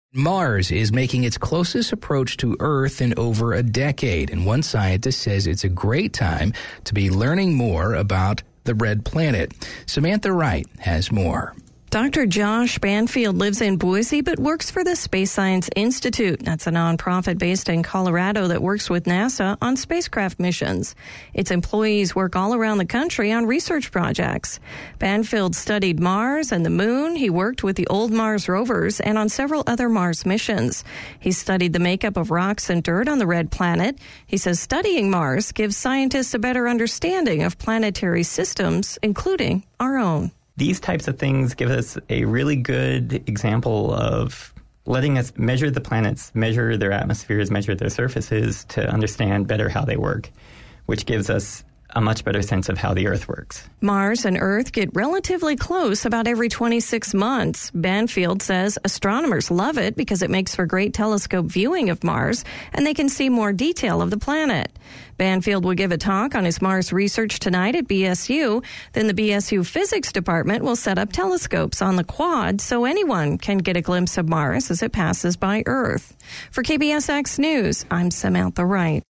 Mars is making its closest approach to Earth in over a decade, and one scientist says it's a great time to be learning more about the red planet. Samantha Wright has more. Dr. Josh Banfield lives in Boise but works for the Space Science Institute. That's a nonprofit based in Colorado that works with NASA on spacecraft missions. Its employees work all around the country on research projects. Banfield studied Mars and the Moon. He worked with the old Mars rovers and on several other Mars missions. He studied the makeup of rocks and dirt on the red planet. He says studying Mars gives scientists a better understanding of planetary systems, including our own. These types of things give us a really good example of letting us measure the planets, measure their atmospheres, measure their surfaces to understand better how they work, which gives us a much better sense of how the Earth works. Mars and Earth get relatively close about every 26 months. Banfield says astronomers love it because it makes for great telescope viewing of Mars, and they can see more detail of the planet. Banfield will give a talk on his Mars research tonight at BSU. Then the BSU Physics Department will set up telescopes on the quad so anyone can get a glimpse of Mars as it passes by Earth. For KBSX News, I'm Samantha Wright.